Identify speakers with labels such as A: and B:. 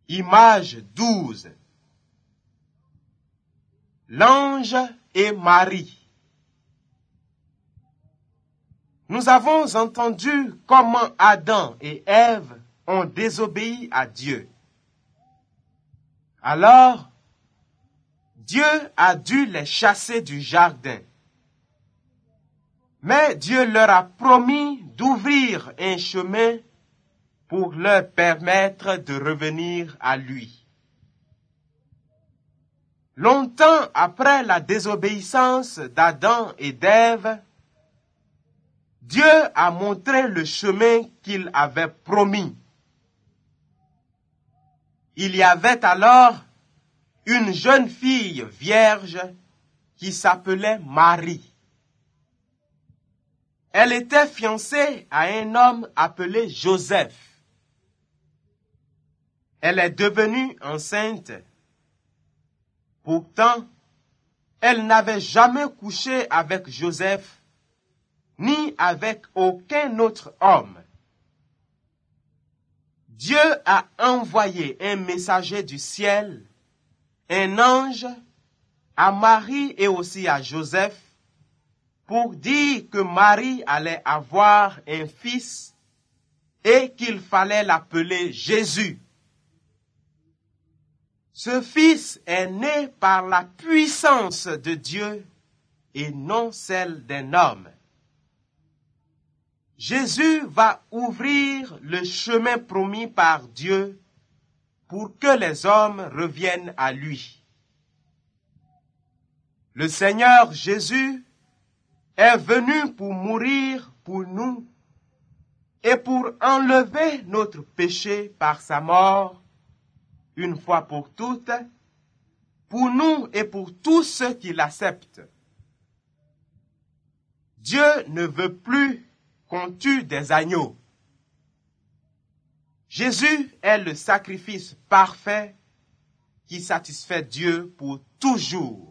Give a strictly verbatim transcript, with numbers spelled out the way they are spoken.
A: Image douze. L'ange et Marie. Nous avons entendu comment Adam et Ève ont désobéi à Dieu. Alors, Dieu a dû les chasser du jardin. Mais Dieu leur a promis d'ouvrir un chemin pour leur permettre de revenir à lui. Longtemps après la désobéissance d'Adam et d'Ève, Dieu a montré le chemin qu'il avait promis. Il y avait alors une jeune fille vierge qui s'appelait Marie. Elle était fiancée à un homme appelé Joseph. Elle est devenue enceinte. Pourtant, elle n'avait jamais couché avec Joseph, ni avec aucun autre homme. Dieu a envoyé un messager du ciel, un ange, à Marie et aussi à Joseph, pour dire que Marie allait avoir un fils et qu'il fallait l'appeler Jésus. Ce fils est né par la puissance de Dieu et non celle d'un homme. Jésus va ouvrir le chemin promis par Dieu pour que les hommes reviennent à lui. Le Seigneur Jésus est venu pour mourir pour nous et pour enlever notre péché par sa mort, une fois pour toutes, pour nous et pour tous ceux qui l'acceptent. Dieu ne veut plus qu'on tue des agneaux. Jésus est le sacrifice parfait qui satisfait Dieu pour toujours.